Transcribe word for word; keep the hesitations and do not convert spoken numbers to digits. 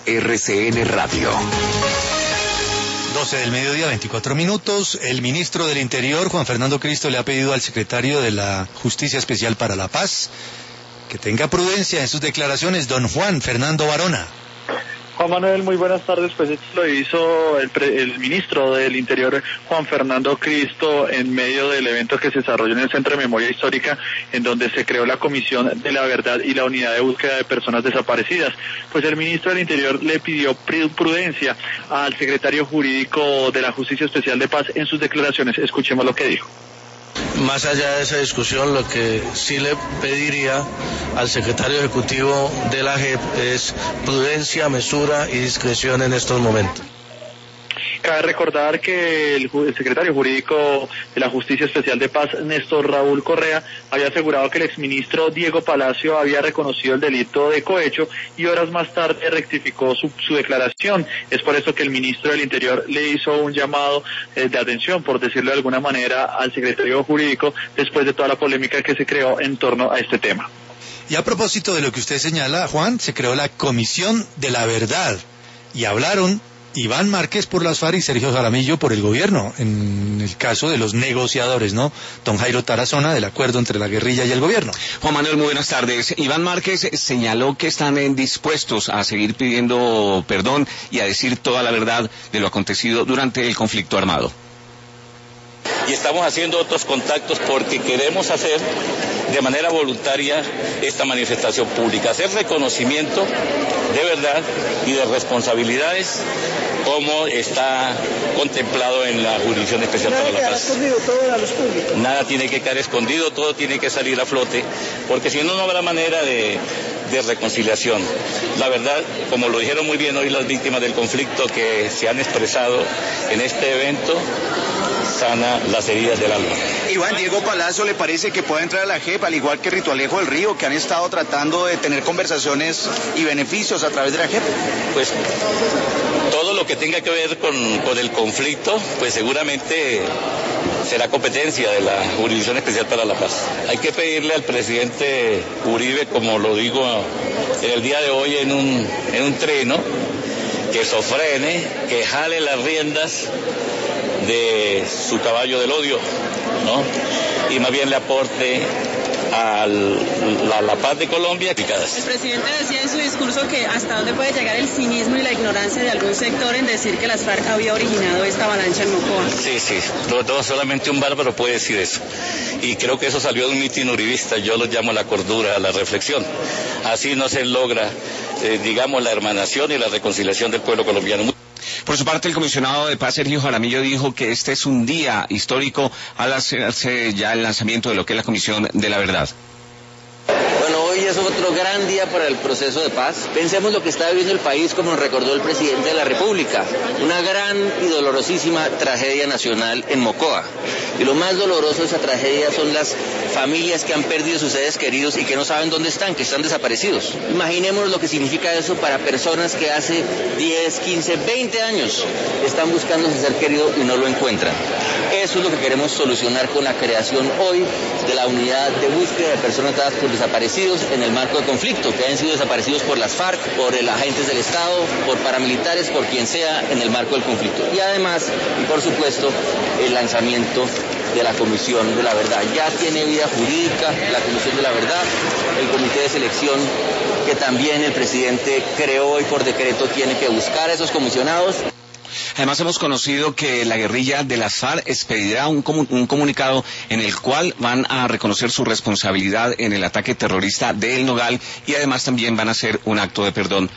R C N Radio. doce del mediodía, veinticuatro minutos. El ministro del Interior, Juan Fernando Cristo, le ha pedido al secretario de la Justicia Especial para la Paz que tenga prudencia en sus declaraciones, don Juan Fernando Varona. Juan Manuel, muy buenas tardes. Pues esto lo hizo el, pre, el ministro del Interior, Juan Fernando Cristo, en medio del evento que se desarrolló en el Centro de Memoria Histórica, en donde se creó la Comisión de la Verdad y la Unidad de Búsqueda de Personas Desaparecidas. Pues el ministro del Interior le pidió prudencia al secretario jurídico de la Justicia Especial de Paz en sus declaraciones. Escuchemos lo que dijo. Más allá de esa discusión, lo que sí le pediría al secretario ejecutivo de la J E P es prudencia, mesura y discreción en estos momentos. Cabe recordar que el, el secretario jurídico de la Justicia Especial de Paz, Néstor Raúl Correa, había asegurado que el exministro Diego Palacio había reconocido el delito de cohecho y horas más tarde rectificó su, su declaración. Es por eso que el ministro del Interior le hizo un llamado eh, de atención, por decirlo de alguna manera, al secretario jurídico después de toda la polémica que se creó en torno a este tema. Y a propósito de lo que usted señala, Juan, se creó la Comisión de la Verdad y hablaron Iván Márquez por las FARC y Sergio Jaramillo por el gobierno, en el caso de los negociadores, ¿no? Don Jairo Tarazona, del acuerdo entre la guerrilla y el gobierno. Juan Manuel, muy buenas tardes. Iván Márquez señaló que están dispuestos a seguir pidiendo perdón y a decir toda la verdad de lo acontecido durante el conflicto armado. Y estamos haciendo otros contactos porque queremos hacer de manera voluntaria esta manifestación pública, hacer reconocimiento de verdad y de responsabilidades como está contemplado en la Jurisdicción Especial para la Paz. Nada tiene que quedar escondido, todo tiene que salir a flote, porque si no, no habrá manera de, de reconciliación. La verdad, como lo dijeron muy bien hoy las víctimas del conflicto que se han expresado en este evento, sana las heridas del alma. Iván, Diego Palacio, ¿le parece que puede entrar a la J E P, al igual que Ritualejo del Río, que han estado tratando de tener conversaciones y beneficios a través de la J E P? Pues todo lo que tenga que ver con, con el conflicto, pues seguramente será competencia de la Jurisdicción Especial para la Paz. Hay que pedirle al presidente Uribe, como lo digo en el día de hoy en un, en un treno, que sofrene, que jale las riendas de su caballo del odio, ¿no? Y más bien le aporte a la, la paz de Colombia. El presidente decía en su discurso que hasta dónde puede llegar el cinismo y la ignorancia de algún sector en decir que las FARC había originado esta avalancha en Mocoa. Sí, sí, todo, todo, solamente un bárbaro puede decir eso. Y creo que eso salió de un mitin uribista, yo lo llamo la cordura, la reflexión. Así no se logra, eh, digamos, la hermanación y la reconciliación del pueblo colombiano. Por su parte, el comisionado de paz, Sergio Jaramillo, dijo que este es un día histórico al hacerse ya el lanzamiento de lo que es la Comisión de la Verdad. Bueno, hoy es otro gran día para el proceso de paz. Pensemos lo que está viviendo el país, como nos recordó el presidente de la República. Una gran y dolorosísima tragedia nacional en Mocoa. Y lo más doloroso de esa tragedia son las familias que han perdido sus seres queridos y que no saben dónde están, que están desaparecidos. Imaginemos lo que significa eso para personas que hace diez, quince, veinte años están buscando a su ser querido y no lo encuentran. Eso es lo que queremos solucionar con la creación hoy de la unidad de búsqueda de personas dadas por desaparecidos en el marco de conflicto, que hayan sido desaparecidos por las FARC, por el agentes del Estado, por paramilitares, por quien sea en el marco del conflicto. Y además, y por supuesto, el lanzamiento de la Comisión de la Verdad. Ya tiene vida jurídica la Comisión de la Verdad, el comité de selección que también el presidente creó hoy por decreto tiene que buscar a esos comisionados. Además, hemos conocido que la guerrilla de las FARC expedirá un, comu- un comunicado en el cual van a reconocer su responsabilidad en el ataque terrorista de El Nogal y además también van a hacer un acto de perdón